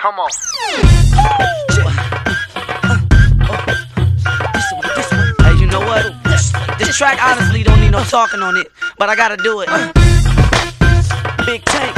Come on. Hey, you know what? This track honestly don't need no talking on it, but I gotta do it. Big Tank,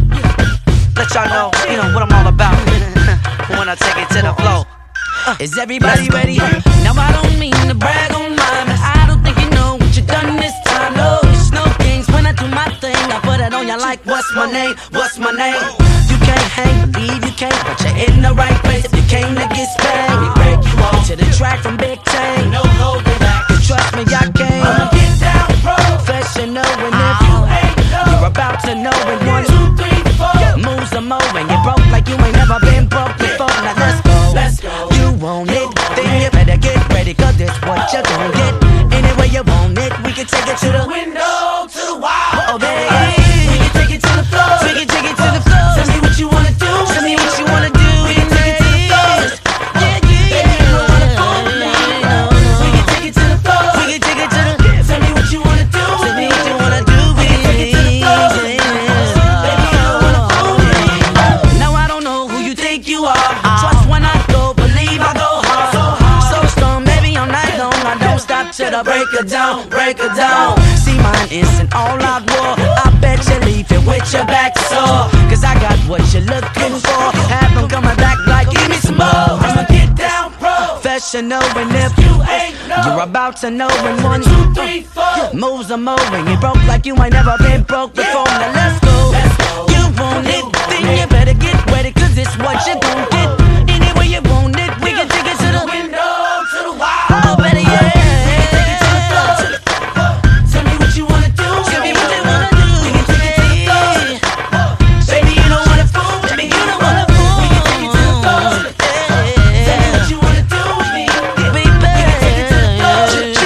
let y'all know, what I'm all about when I take it to the flow. Is everybody ready? Now I don't mean to brag on mine, but I don't think you know what you done this time. No, it's no games when I do my thing. I put it on you like, what's my name? What's my name? You can't hang, believe you can't, but you're in the right place if you came to get spanked. We break you off to the track from Big Tank. No holding back, trust me, I came. I'ma get down, professional, and if you ain't know, you're about to know in 1, 2, 3, 4 moves are moving. You broke like you ain't never been broke before. Now let's go. Let's go. You want it, then you better get ready, cause this what you're gonna get. Any way you want it, we can take it to the window, to the wall. Oh, baby, we can take it to the floor. We can take it to the floor. Tell me what you wanna do. Tell me what you wanna do. We can take it to the floor. Yeah, yeah, yeah. Baby, you wanna fool with me. We can take it to the floor. We can take it to the floor. Tell me what you wanna do. Tell me what you wanna do. We can take it to the floor. Baby, you don't wanna fool with me. Now I don't know who you think you are. Trust when I go, believe I go hard. So strong, baby, all night long. I don't stop till I break her down, break her down. See, mine isn't all out war. I bet you leave it with your back sore, cause I got what you're looking for. Have them coming back like, give me some more. I'ma get down, professional, and if you ain't know, you're about to know in 1, 2, 3, 4 moves are moving. You broke like you ain't never been broke before. Now let's go. You want it, then you better get ready, cause it's what you gon' get. Any way you want it, we can take it to the window, to the wall. Oh, better yeah. Take it to the floor. Tell me what you wanna do. Tell me what you wanna do. We can take it to the floor. Baby, you don't wanna fool with me. You don't wanna fool. We can take it to the floor. Tell me what you wanna do with me. We can take it to the floor.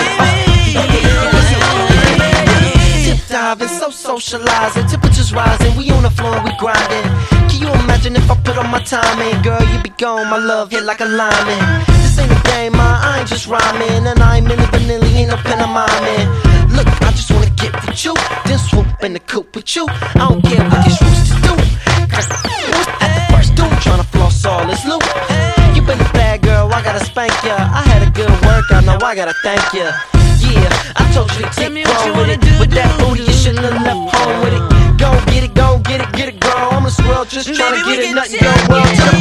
Tip diving, so socializing, temperatures rising, we on the floor, we grinding. Can you imagine if I put on my time in? Girl, you be gone, my love hit like a lineman. This ain't a game, I ain't just rhyming, and I ain't Milli Vanilli, ain't no pantomiming. Look, I just wanna get with you, then swoop in the coupe with you. I don't care what these roosters do, cause at the first doom, tryna floss all this loot. You been a bad girl, I gotta spank ya. I had a good workout, now I gotta thank ya. Yeah, I told you to take wrong with it. With that booty, you shouldn't have left home with it. Go get it, girl. I'm a squirrel just tryna get it, nothing go well.